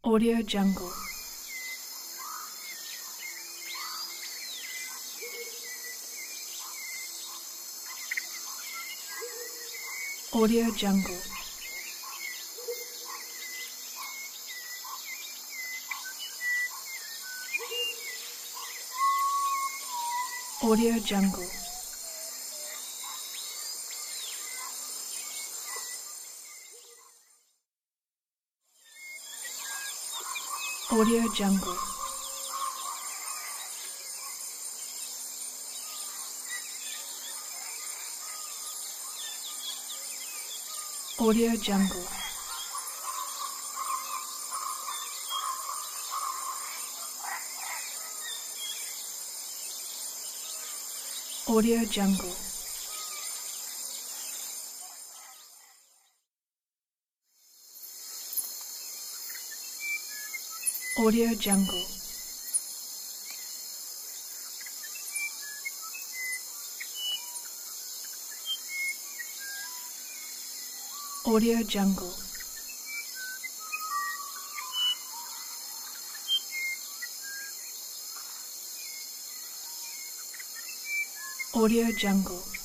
Audio Jungle. Audio Jungle. Audio Jungle. Audio Jungle. Audio Jungle. Audio Jungle. Audio Jungle. Audio Jungle. Audio Jungle.